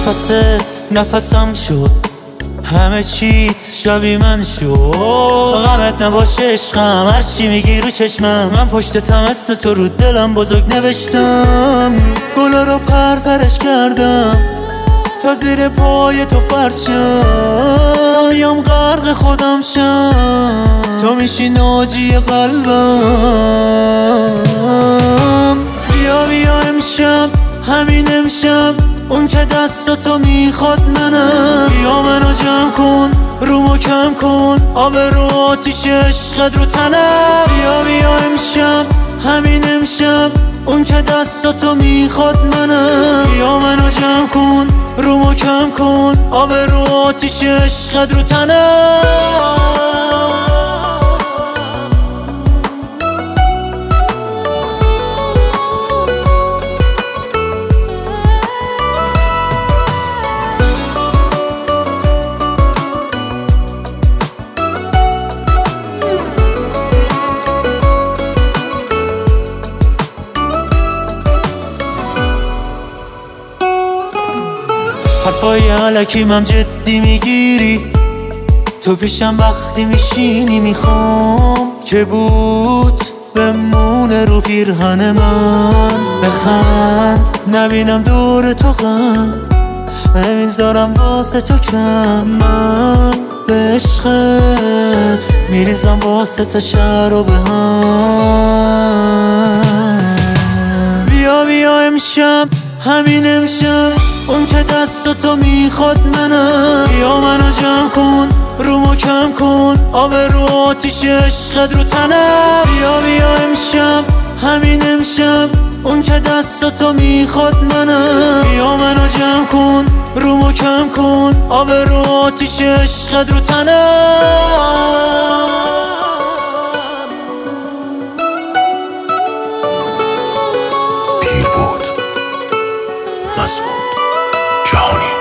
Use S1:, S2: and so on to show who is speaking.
S1: نفسم شد، همه چیت شبیه من شد. غمت نباشه عشقم، هرچی میگی رو چشمم، من پشتتم اسم تو رو دلم بزرگ نوشتم. گلا رو پرپرش کردم تا زیر پای تو فرشم، تا میام غرق خودم شم، تو میشی ناجی قلبم. بیا امشب، همین امشب، اون که دستاتو میخواد منم. بیا منو جمع کن، رومو کم کن، آب رو آتیش عشقت رو تنم. بیا امشب، همین امشب، اون که دستاتو میخواد منم. بیا منو جمع کن، رومو کم کن، آب رو آتیش عشقت رو تنم. حرفای علکیم هم جدی میگیری، تو پیشم وقتی میشینی میخوام که بود بمونه رو پیرهن من. بخند نبینم دور تو غم، نمیذارم واسه تو کم. من به عشقت میریزم واسه تا شهر و به هم. بیا امشب، همین امشب، اون که دستاتو میخواد منم. بیا منو جمع کن، رومو کم کن، آب رو آتیش عشقت رو تنم. بیا امشب، همین امشب، اون که دستاتو میخواد منم. بیا منو جمع کن، رومو کم کن، آب رو آتیش عشقت رو تنم.
S2: پیر بود مسعود جهانی.